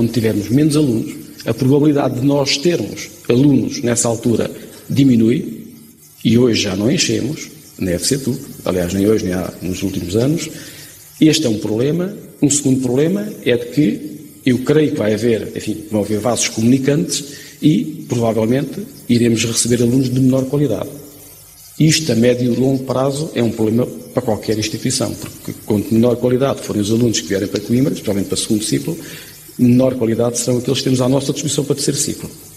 quando tivermos menos alunos, a probabilidade de nós termos alunos nessa altura diminui, e hoje já não enchemos, na FC-TUC, aliás, nem hoje nem nos últimos anos. Este é um problema. Um segundo problema é de que eu creio que vão haver vasos comunicantes e, provavelmente, iremos receber alunos de menor qualidade. Isto, a médio e longo prazo, é um problema para qualquer instituição, porque quanto menor qualidade forem os alunos que vierem para Coimbra, especialmente para o segundo ciclo, menor qualidade serão aqueles que temos à nossa disposição para o terceiro ciclo.